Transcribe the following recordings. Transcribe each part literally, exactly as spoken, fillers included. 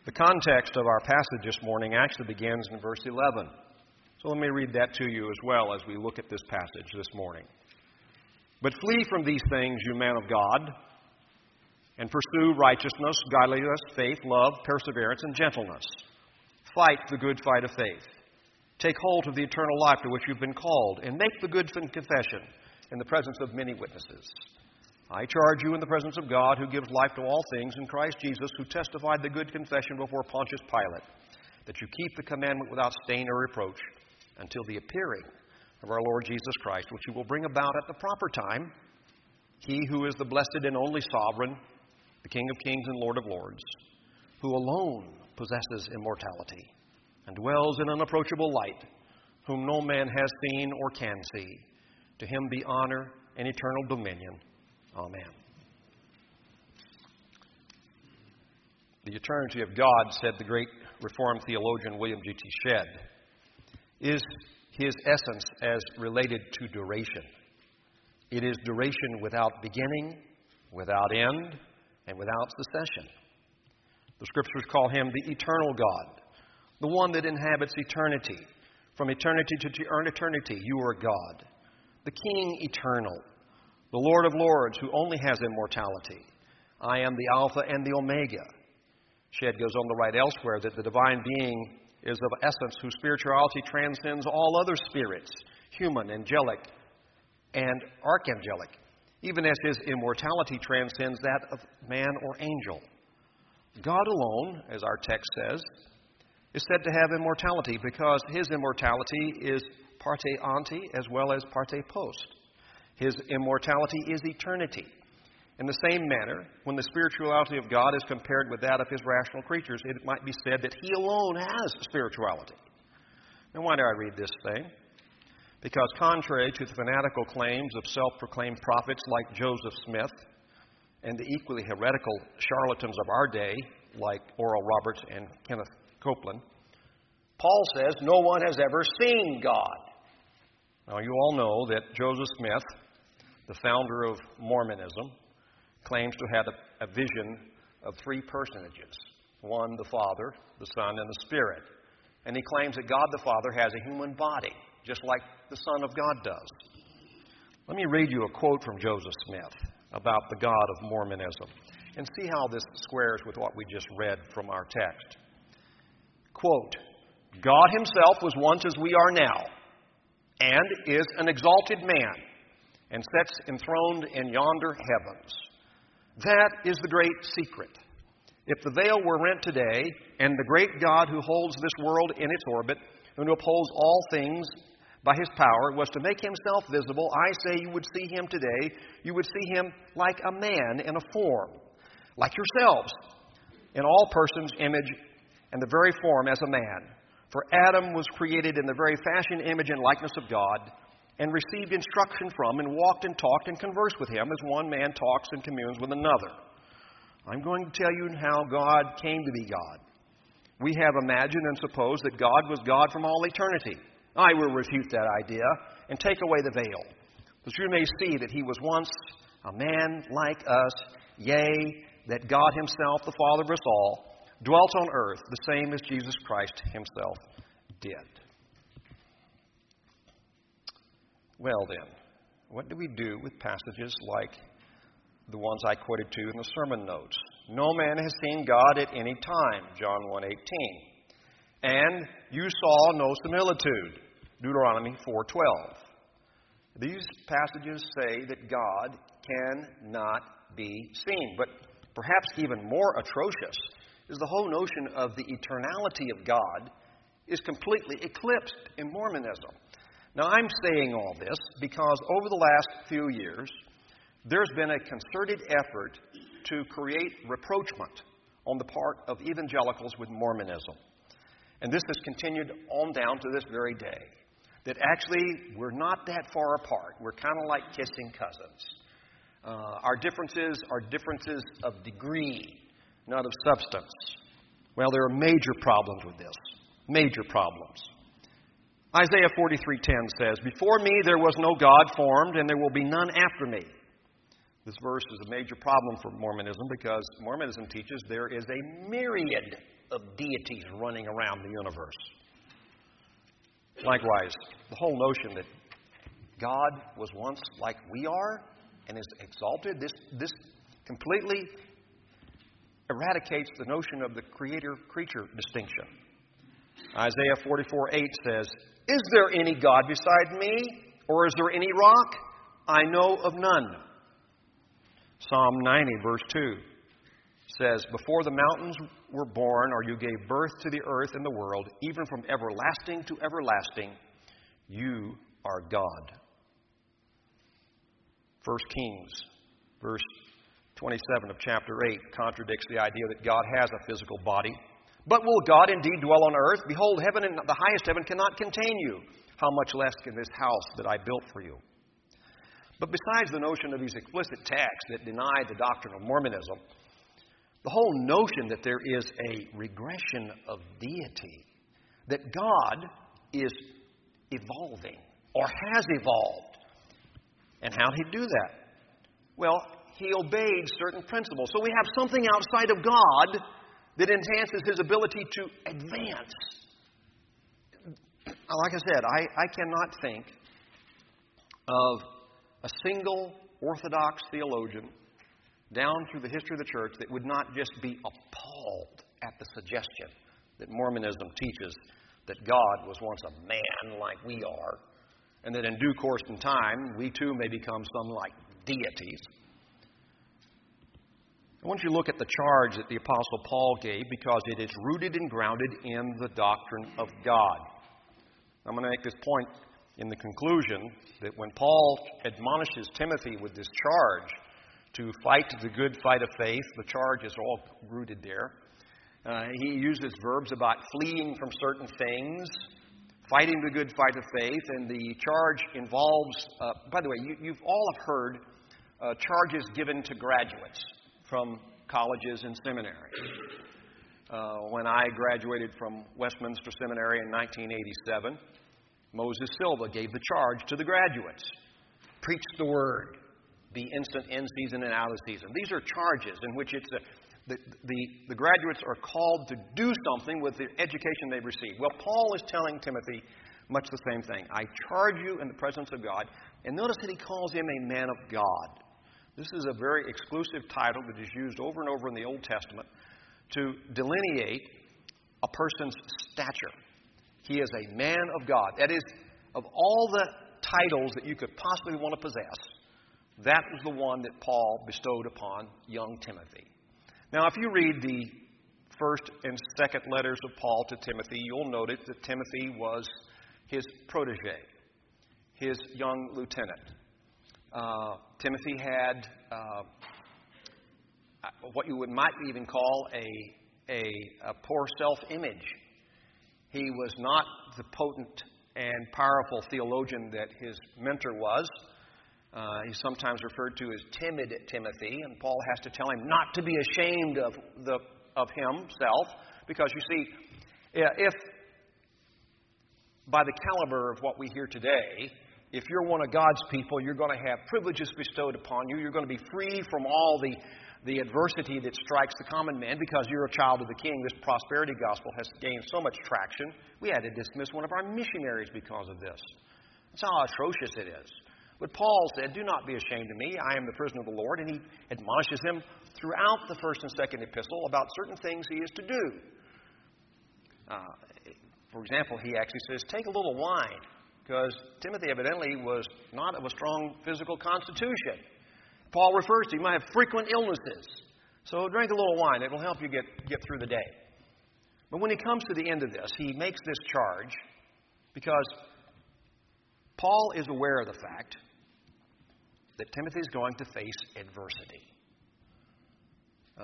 The context of our passage this morning actually begins in verse eleven. So let me read that to you as well as we look at this passage this morning. But flee from these things, you man of God, and pursue righteousness, godliness, faith, love, perseverance, and gentleness. Fight the good fight of faith. Take hold of the eternal life to which you've been called, and make the good confession in the presence of many witnesses. I charge you in the presence of God, who gives life to all things, in Christ Jesus, who testified the good confession before Pontius Pilate, that you keep the commandment without stain or reproach until the appearing of our Lord Jesus Christ, which he will bring about at the proper time. He who is the blessed and only sovereign, the King of kings and Lord of lords, who alone possesses immortality and dwells in unapproachable light, whom no man has seen or can see. To him be honor and eternal dominion. Amen. The eternity of God, said the great Reformed theologian William G T Shedd, is his essence as related to duration. It is duration without beginning, without end, and without cessation. The Scriptures call him the eternal God, the one that inhabits eternity. From eternity to eternity, you are God. The King eternal, the Lord of lords, who only has immortality. I am the Alpha and the Omega. Shedd goes on to write elsewhere that the divine being is of essence whose spirituality transcends all other spirits, human, angelic, and archangelic, even as his immortality transcends that of man or angel. God alone, as our text says, is said to have immortality because his immortality is parte ante as well as parte post. His immortality is eternity. In the same manner, when the spirituality of God is compared with that of his rational creatures, it might be said that he alone has spirituality. Now, why do I read this thing? Because contrary to the fanatical claims of self-proclaimed prophets like Joseph Smith and the equally heretical charlatans of our day like Oral Roberts and Kenneth Copeland, Paul says no one has ever seen God. Now, you all know that Joseph Smith, the founder of Mormonism, claims to have a, a vision of three personages. One, the Father, the Son, and the Spirit. And he claims that God the Father has a human body, just like the Son of God does. Let me read you a quote from Joseph Smith about the God of Mormonism and see how this squares with what we just read from our text. Quote, God himself was once as we are now, and is an exalted man, and sits enthroned in yonder heavens. That is the great secret. If the veil were rent today, and the great God who holds this world in its orbit, and who upholds all things by his power, was to make himself visible, I say you would see him today, you would see him like a man in a form, like yourselves, in all persons' image and the very form as a man. For Adam was created in the very fashion, image, and likeness of God, and received instruction from, and walked and talked and conversed with him as one man talks and communes with another. I'm going to tell you how God came to be God. We have imagined and supposed that God was God from all eternity. I will refute that idea and take away the veil, that you may see that he was once a man like us, yea, that God himself, the Father of us all, dwelt on earth the same as Jesus Christ himself did. Well then, what do we do with passages like the ones I quoted to you in the sermon notes? No man has seen God at any time, John one eighteen. And you saw no similitude, Deuteronomy four twelve. These passages say that God cannot be seen. But perhaps even more atrocious is the whole notion of the eternality of God is completely eclipsed in Mormonism. Now, I'm saying all this because over the last few years, there's been a concerted effort to create rapprochement on the part of evangelicals with Mormonism. And this has continued on down to this very day. That actually, we're not that far apart. We're kind of like kissing cousins. Uh, our differences are differences of degree, not of substance. Well, there are major problems with this. Major problems. Isaiah forty-three ten says, Before me there was no God formed, and there will be none after me. This verse is a major problem for Mormonism because Mormonism teaches there is a myriad of deities running around the universe. Likewise, the whole notion that God was once like we are and is exalted, this, this completely eradicates the notion of the creator-creature distinction. Isaiah forty-four eight says, "Is there any God beside me? Or is there any rock? I know of none." Psalm ninety, verse two says, "Before the mountains were born, or you gave birth to the earth and the world, even from everlasting to everlasting, you are God." First Kings, verse twenty-seven of chapter eight, contradicts the idea that God has a physical body. "But will God indeed dwell on earth? Behold, heaven and the highest heaven cannot contain you. How much less can this house that I built for you?" But besides the notion of these explicit texts that deny the doctrine of Mormonism, the whole notion that there is a regression of deity, that God is evolving or has evolved. And how did he do that? Well, he obeyed certain principles. So we have something outside of God that enhances his ability to advance. Like I said, I, I cannot think of a single Orthodox theologian down through the history of the church that would not just be appalled at the suggestion that Mormonism teaches that God was once a man like we are, and that in due course and time, we too may become some like deities. I want you to look at the charge that the Apostle Paul gave, because it is rooted and grounded in the doctrine of God. I'm going to make this point in the conclusion that when Paul admonishes Timothy with this charge to fight the good fight of faith, the charge is all rooted there. Uh, he uses verbs about fleeing from certain things, fighting the good fight of faith, and the charge involves, uh, by the way, you, you've all have heard uh, charges given to graduates from colleges and seminaries. Uh, when I graduated from Westminster Seminary in nineteen eighty-seven, Moses Silva gave the charge to the graduates. Preach the word. Be instant in season and out of season. These are charges in which it's a, the, the, the graduates are called to do something with the education they've received. Well, Paul is telling Timothy much the same thing. I charge you in the presence of God. And notice that he calls him a man of God. This is a very exclusive title that is used over and over in the Old Testament to delineate a person's stature. He is a man of God. That is, of all the titles that you could possibly want to possess, that was the one that Paul bestowed upon young Timothy. Now, if you read the first and second letters of Paul to Timothy, you'll notice that Timothy was his protege, his young lieutenant. Uh, Timothy had uh, what you would might even call a, a, a poor self-image. He was not the potent and powerful theologian that his mentor was. Uh, he's sometimes referred to as timid Timothy, and Paul has to tell him not to be ashamed of the of himself, because you see, if by the caliber of what we hear today, if you're one of God's people, you're going to have privileges bestowed upon you. You're going to be free from all the, the adversity that strikes the common man because you're a child of the King. This prosperity gospel has gained so much traction, we had to dismiss one of our missionaries because of this. That's how atrocious it is. But Paul said, do not be ashamed of me. I am the prisoner of the Lord. And he admonishes him throughout the first and second epistle about certain things he is to do. Uh, for example, he actually says, take a little wine, because Timothy evidently was not of a strong physical constitution. Paul refers to, you might have frequent illnesses. So drink a little wine. It will help you get, get through the day. But when he comes to the end of this, he makes this charge because Paul is aware of the fact that Timothy is going to face adversity. Uh,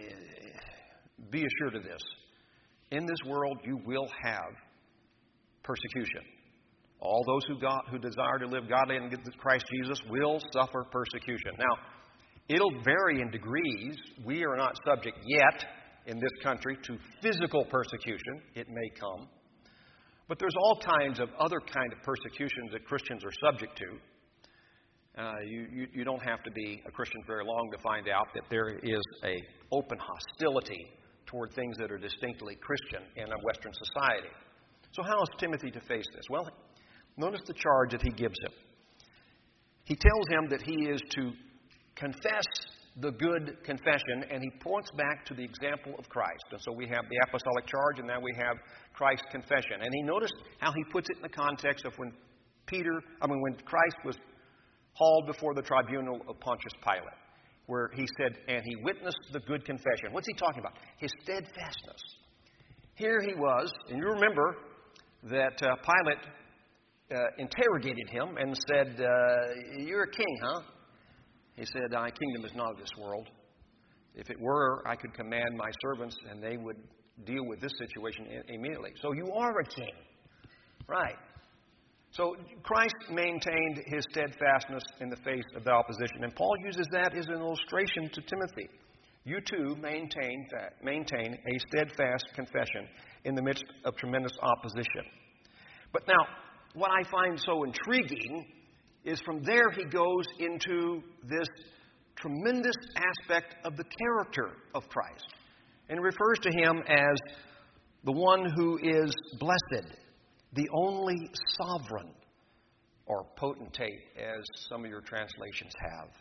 be assured of this. In this world, you will have persecution. All those who, got, who desire to live godly in Christ Jesus will suffer persecution. Now, it'll vary in degrees. We are not subject yet in this country to physical persecution. It may come. But there's all kinds of other kind of persecutions that Christians are subject to. Uh, you, you, you don't have to be a Christian very long to find out that there is an open hostility toward things that are distinctly Christian in a Western society. So how is Timothy to face this? Well, notice the charge that he gives him. He tells him that he is to confess the good confession, and he points back to the example of Christ. And so we have the apostolic charge, and now we have Christ's confession. And he noticed how he puts it in the context of when Peter, I mean, when Christ was hauled before the tribunal of Pontius Pilate, where he said, and he witnessed the good confession. What's he talking about? His steadfastness. Here he was, and you remember that uh, Pilate uh, interrogated him and said, uh, you're a king, huh? He said, thy kingdom is not of this world. If it were, I could command my servants, and they would deal with this situation immediately. So you are a king. Right. So Christ maintained his steadfastness in the face of the opposition. And Paul uses that as an illustration to Timothy. You too maintain that, maintain a steadfast confession in the midst of tremendous opposition. But now, what I find so intriguing is from there he goes into this tremendous aspect of the character of Christ and refers to him as the one who is blessed, the only sovereign, or potentate, as some of your translations have.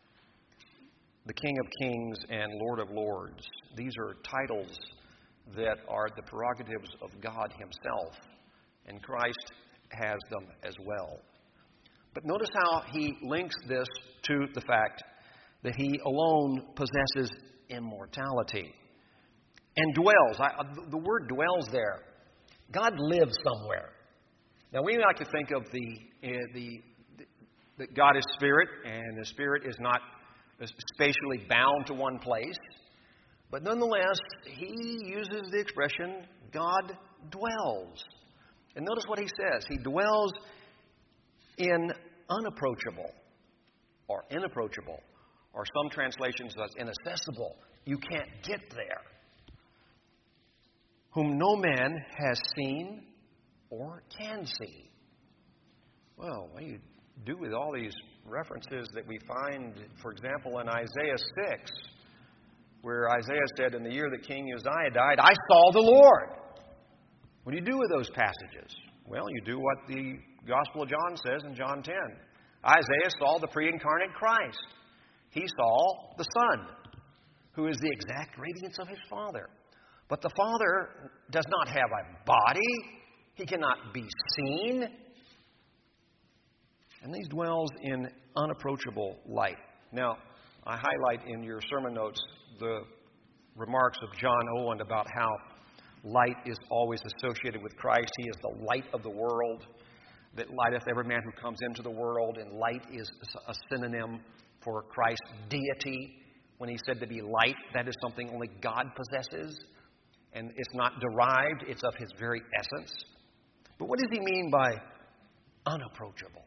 The King of Kings and Lord of Lords. These are titles that are the prerogatives of God himself, and Christ has them as well. But notice how he links this to the fact that he alone possesses immortality and dwells. I, the word dwells there. God lives somewhere. Now, we like to think of the, uh, the, the that God is spirit, and the spirit is not spatially bound to one place. But nonetheless, he uses the expression, God dwells. And notice what he says. He dwells in unapproachable, or inapproachable, or some translations says inaccessible. You can't get there. Whom no man has seen or can see. Well, what do you do with all these references that we find, for example, in Isaiah six, where Isaiah said, in the year that King Uzziah died, I saw the Lord. What do you do with those passages? Well, you do what the Gospel of John says in John ten. Isaiah saw the pre-incarnate Christ. He saw the Son, who is the exact radiance of his Father. But the Father does not have a body. He cannot be seen. And he dwells in unapproachable light. Now, I highlight in your sermon notes the remarks of John Owen about how light is always associated with Christ. He is the light of the world that lighteth every man who comes into the world. And light is a synonym for Christ's deity. When he's said to be light, that is something only God possesses. And it's not derived, it's of his very essence. But what does he mean by unapproachable?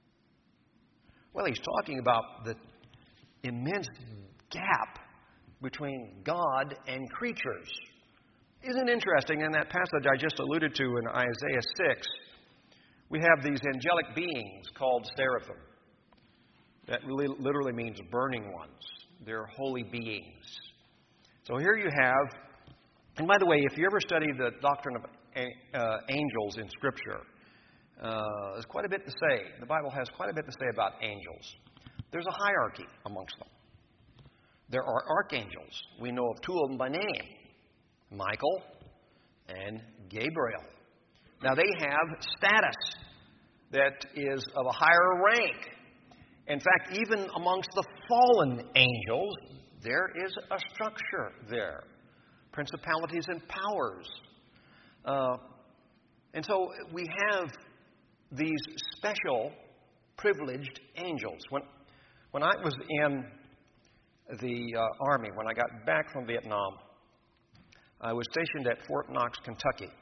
Well, he's talking about the immense gap between God and creatures. Isn't it interesting, in that passage I just alluded to in Isaiah six, we have these angelic beings called seraphim. That really literally means burning ones. They're holy beings. So here you have, and by the way, if you ever study the doctrine of uh, angels in Scripture, uh, there's quite a bit to say. The Bible has quite a bit to say about angels. There's a hierarchy amongst them. There are archangels. We know of two of them by name, Michael and Gabriel. Now, they have status that is of a higher rank. In fact, even amongst the fallen angels, there is a structure there. Principalities and powers. Uh, and so we have these special, privileged angels. When, when I was in the uh, Army, when I got back from Vietnam, I was stationed at Fort Knox, Kentucky.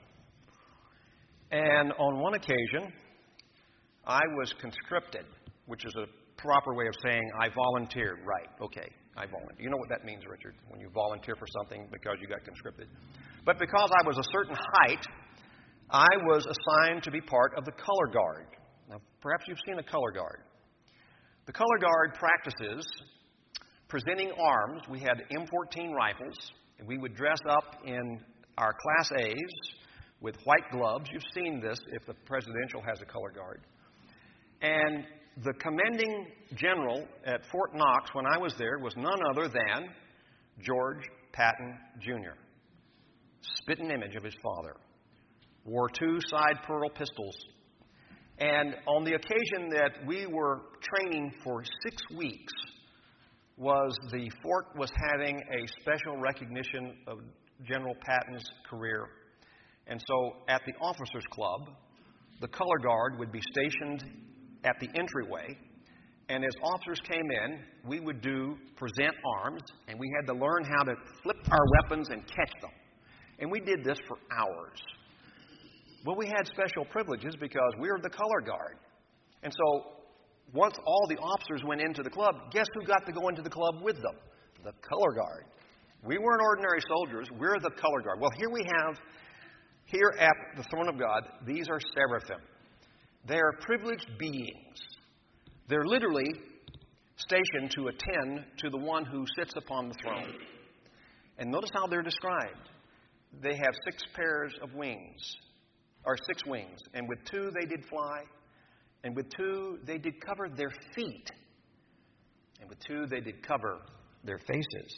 And on one occasion, I was conscripted, which is a proper way of saying I volunteered. Right, okay, I volunteered. You know what that means, Richard, when you volunteer for something because you got conscripted. But because I was a certain height, I was assigned to be part of the color guard. Now, perhaps you've seen a color guard. The color guard practices presenting arms. We had M fourteen rifles, And we would dress up in our Class A's with white gloves. You've seen this if the presidential has a color guard. And the commanding general at Fort Knox when I was there was none other than George Patton, Junior Spitting image of his father. Wore two side pearl pistols. And on the occasion that we were training for six weeks, was the fort was having a special recognition of General Patton's career. And so at the officers' club, the color guard would be stationed at the entryway. And as officers came in, we would do present arms, and we had to learn how to flip our weapons and catch them. And we did this for hours. Well, we had special privileges because we were the color guard. And so once all the officers went into the club, guess who got to go into the club with them? The color guard. We weren't ordinary soldiers. We're the color guard. Well, here we have, here at the throne of God, these are seraphim. They are privileged beings. They're literally stationed to attend to the one who sits upon the throne. And notice how they're described. They have six pairs of wings, or six wings. And with two they did fly. And with two they did cover their feet. And with two they did cover their faces.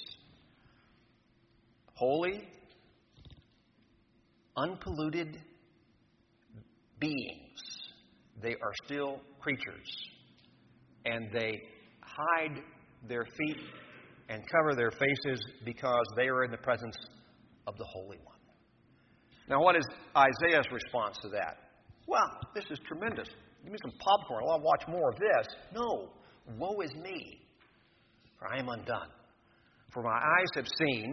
Holy, unpolluted beings. They are still creatures. And they hide their feet and cover their faces because they are in the presence of the Holy One. Now, what is Isaiah's response to that? Well, this is tremendous. Give me some popcorn. I'll watch more of this. No. Woe is me, for I am undone. For my eyes have seen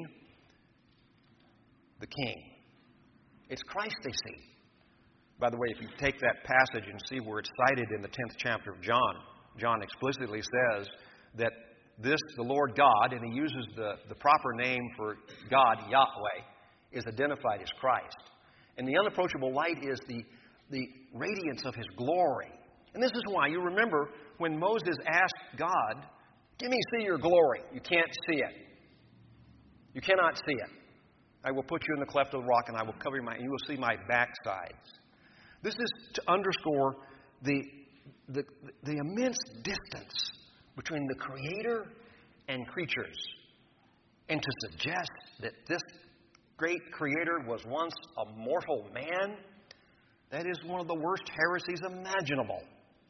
the King. It's Christ they see. By the way, if you take that passage and see where it's cited in the tenth chapter of John, John explicitly says that this, the Lord God, and he uses the, the proper name for God, Yahweh, is identified as Christ. And the unapproachable light is the, the radiance of his glory. And this is why, you remember, when Moses asked God, give me see your glory. You can't see it. You cannot see it. I will put you in the cleft of the rock, and I will cover you, my, and you will see my backsides. This is to underscore the, the, the immense distance between the Creator and creatures, and to suggest that this great Creator was once a mortal man, that is one of the worst heresies imaginable.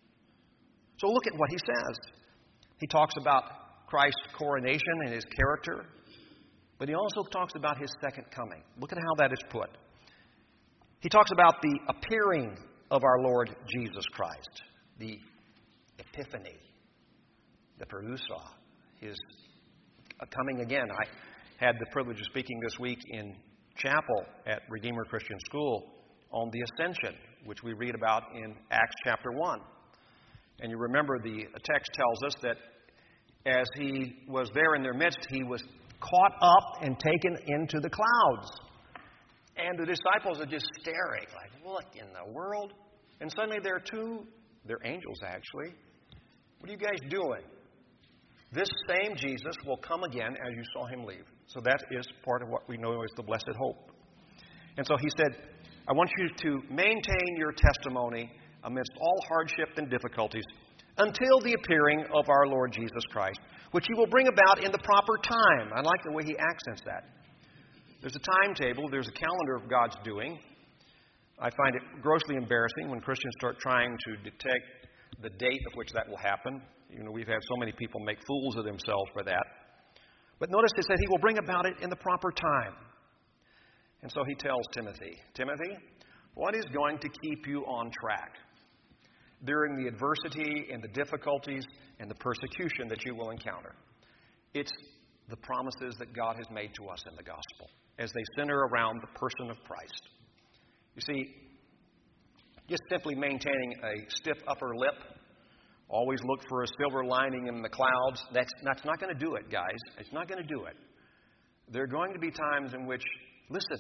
So look at what he says. He talks about Christ's coronation and his character, but he also talks about his second coming. Look at how that is put. He talks about the appearing of our Lord Jesus Christ, the epiphany, the parousia, his coming again. I had the privilege of speaking this week in chapel at Redeemer Christian School on the ascension, which we read about in Acts chapter one. And you remember the text tells us that as he was there in their midst, he was caught up and taken into the clouds. And the disciples are just staring, like, what in the world? And suddenly there are two, they're angels actually. What are you guys doing? This same Jesus will come again as you saw him leave. So that is part of what we know as the blessed hope. And so he said, I want you to maintain your testimony amidst all hardship and difficulties until the appearing of our Lord Jesus Christ, which he will bring about in the proper time. I like the way he accents that. There's a timetable, there's a calendar of God's doing. I find it grossly embarrassing when Christians start trying to detect the date of which that will happen. You know, we've had so many people make fools of themselves for that. But notice it said he will bring about it in the proper time. And so he tells Timothy, Timothy, what is going to keep you on track during the adversity and the difficulties and the persecution that you will encounter? It's the promises that God has made to us in the gospel as they center around the person of Christ. You see, just simply maintaining a stiff upper lip, always look for a silver lining in the clouds, that's, that's not going to do it, guys. It's not going to do it. There are going to be times in which, listen,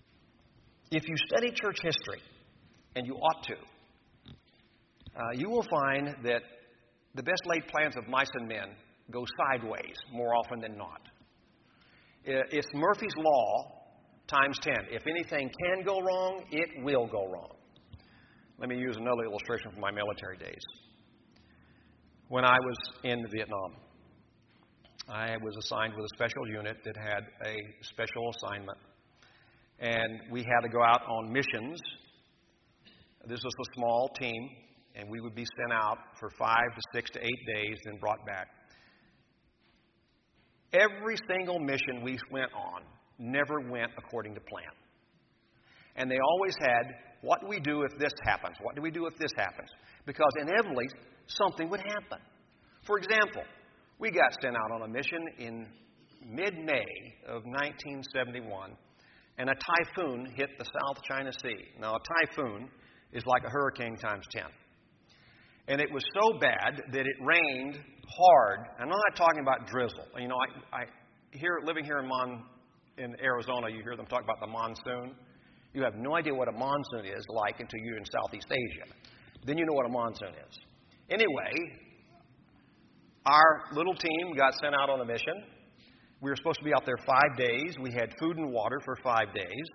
if you study church history, and you ought to, uh, you will find that the best laid plans of mice and men go sideways more often than not. It's Murphy's Law times ten. If anything can go wrong, it will go wrong. Let me use another illustration from my military days. When I was in Vietnam, I was assigned with a special unit that had a special assignment. And we had to go out on missions. This was a small team, and we would be sent out for five to six to eight days, then brought back. Every single mission we went on never went according to plan. And they always had, what do we do if this happens? What do we do if this happens? Because inevitably, something would happen. For example, we got sent out on a mission in mid-May of nineteen seventy-one, and a typhoon hit the South China Sea. Now, a typhoon is like a hurricane times ten. And it was so bad that it rained hard. And I'm not talking about drizzle. You know, I, I here living here in, Mon, in Arizona, you hear them talk about the monsoon. You have no idea what a monsoon is like until you're in Southeast Asia. Then you know what a monsoon is. Anyway, our little team got sent out on a mission. We were supposed to be out there five days. We had food and water for five days.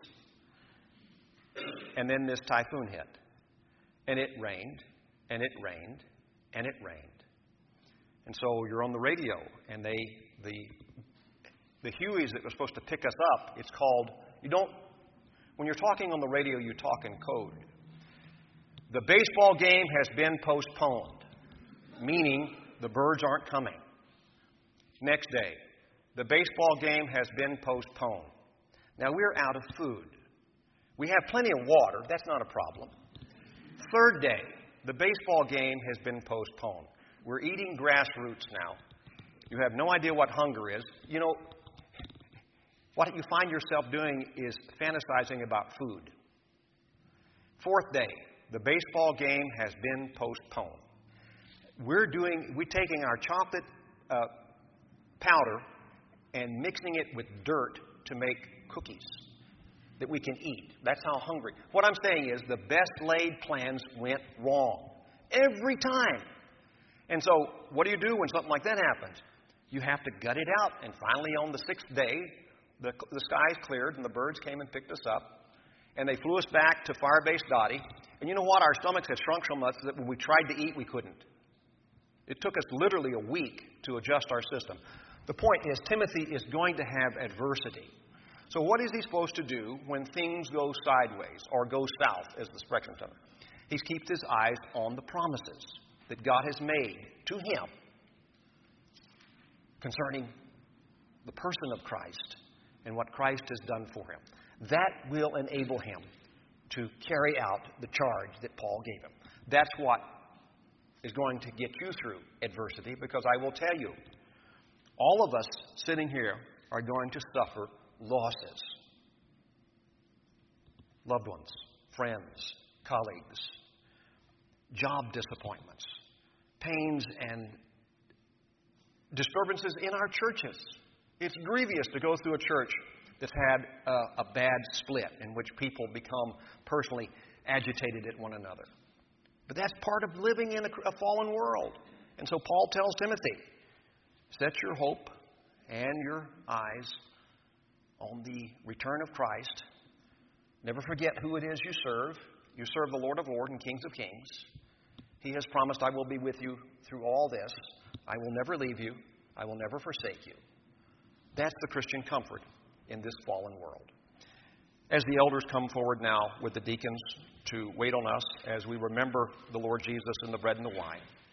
And then this typhoon hit. And it rained, and it rained, and it rained. And so you're on the radio, and they, the, the Hueys that were supposed to pick us up, it's called, you don't, when you're talking on the radio, you talk in code. The baseball game has been postponed, meaning the birds aren't coming. Next day, the baseball game has been postponed. Now, we're out of food. We have plenty of water. That's not a problem. Third day, the baseball game has been postponed. We're eating grassroots now. You have no idea what hunger is. You know, what you find yourself doing is fantasizing about food. Fourth day, the baseball game has been postponed. We're doing, we're taking our chocolate uh, powder and mixing it with dirt to make cookies that we can eat. That's how hungry. What I'm saying is the best laid plans went wrong every time. And so what do you do when something like that happens? You have to gut it out. And finally, on the sixth day, the, the skies cleared and the birds came and picked us up. And they flew us back to Firebase Dottie. And you know what? Our stomachs had shrunk so much that when we tried to eat, we couldn't. It took us literally a week to adjust our system. The point is, Timothy is going to have adversity. So what is he supposed to do when things go sideways or go south, as the expression says? He keeps his eyes on the promises that God has made to him concerning the person of Christ and what Christ has done for him. That will enable him to carry out the charge that Paul gave him. That's what is going to get you through adversity, because I will tell you, all of us sitting here are going to suffer losses. Loved ones, friends, colleagues, job disappointments, pains and disturbances in our churches. It's grievous to go through a church that's had a, a bad split in which people become personally agitated at one another. But that's part of living in a, a fallen world. And so Paul tells Timothy, set your hope and your eyes on the return of Christ. Never forget who it is you serve. You serve the Lord of Lords and Kings of Kings. He has promised, I will be with you through all this. I will never leave you. I will never forsake you. That's the Christian comfort in this fallen world. As the elders come forward now with the deacons to wait on us as we remember the Lord Jesus in the bread and the wine,